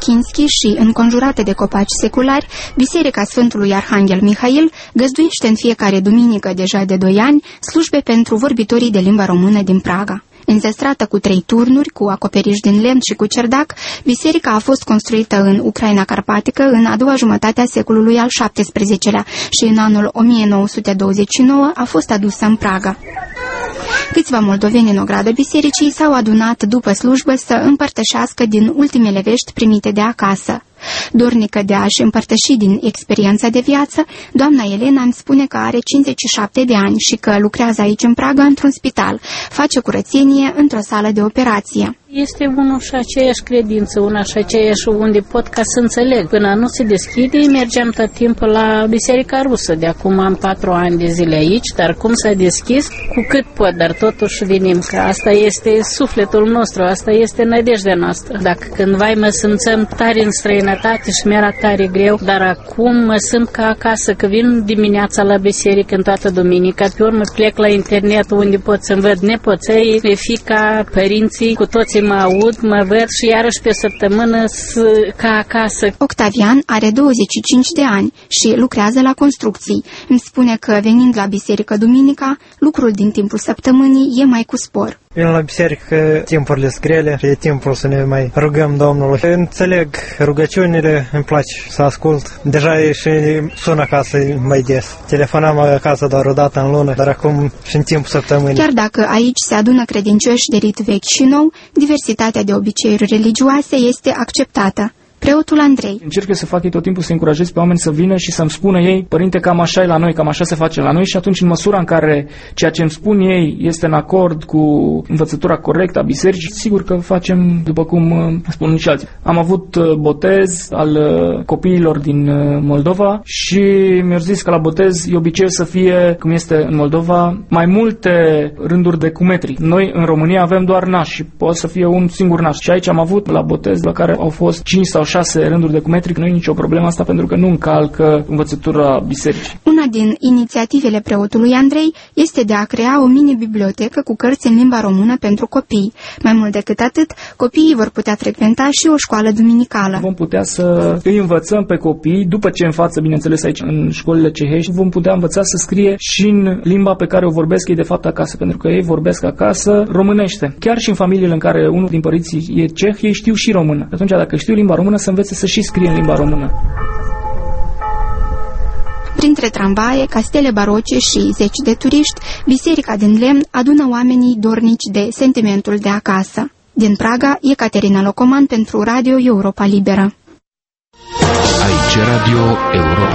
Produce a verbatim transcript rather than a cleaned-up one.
Kinski și înconjurată de copaci seculari, Biserica Sfântului Arhanghel Mihail găzduiește în fiecare duminică deja de doi ani slujbe pentru vorbitorii de limba română din Praga. Înzestrată cu trei turnuri, cu acoperiș din lemn și cu cerdac, biserica a fost construită în Ucraina Carpatică în a doua jumătate a secolului al șaptesprezecelea și în anul o mie nouă sute douăzeci și nouă a fost adusă în Praga. Câțiva moldoveni în ogradă bisericii s-au adunat după slujbă să împărtășească din ultimele vești primite de acasă. Dornică de a-și împărtăși din experiența de viață, doamna Elena îmi spune că are cincizeci și șapte de ani și că lucrează aici în Praga într-un spital, face curățenie într-o sală de operație. Este unul și aceeași credință, una și aceeași unde pot ca să înțeleg. Până nu se deschide, mergeam tot timpul la Biserica Rusă. De acum am patru ani de zile aici, dar cum s-a deschis, cu cât pot, dar totuși venim, că asta este sufletul nostru, asta este nădejdea noastră. Dacă cândva mă simțăm tare în străinătate și mi-era tare greu, dar acum mă simt ca acasă, că vin dimineața la biserică în toată duminica, pe urmă plec la internet unde pot să-mi văd nepoței, fiica, părinții, cu toții mă aud, mă văd și iarăși pe săptămână ca acasă. Octavian are douăzeci și cinci de ani și lucrează la construcții. Îmi spune că venind la biserică duminica, lucrul din timpul săptămânii e mai cu spor. Vin la biserică, timpurile sunt grele și e timpul să ne mai rugăm Domnului. Înțeleg rugăciunile, îmi place să ascult. Deja e și sun acasă mai des. Telefonam acasă doar o dată în lună, dar acum și în timpul săptămânii. Chiar dacă aici se adună credincioși de rit vechi și nou, diversitatea de obiceiuri religioase este acceptată. Preotul Andrei. Încerc să fac ei tot timpul să încurajez pe oameni să vină și să-mi spună ei, părinte, cam așa e la noi, cam așa se face la noi, și atunci în măsura în care ceea ce îmi spun ei este în acord cu învățătura corectă a bisericii, sigur că facem după cum spun și alții. Am avut botez al copiilor din Moldova și mi-au zis că la botez e obicei să fie, cum este în Moldova, mai multe rânduri de cumetri. Noi în România avem doar nași și poate să fie un singur naș. Și aici am avut la botez la care au fost cinci sau șase rânduri de cumetri, nu e nicio problemă asta pentru că nu încalcă învățătura bisericii. Una din inițiativele preotului Andrei este de a crea o mini-bibliotecă cu cărți în limba română pentru copii. Mai mult decât atât, copiii vor putea frecventa și o școală duminicală. Vom putea să îi învățăm pe copii, după ce învață, bineînțeles, aici în școlile cehești, vom putea învăța să scrie și în limba pe care o vorbesc ei de fapt acasă, pentru că ei vorbesc acasă românește. Chiar și în familiile în care unul din părinții e ceh, ei știu și română. Atunci, dacă știu limba română, să învețe să și scrie în limba română. Printre tramvaie, castele baroce și zeci de turiști, biserica din lemn adună oamenii dornici de sentimentul de acasă. Din Praga, Ecaterina Locoman pentru Radio Europa Liberă. Aici Radio Europa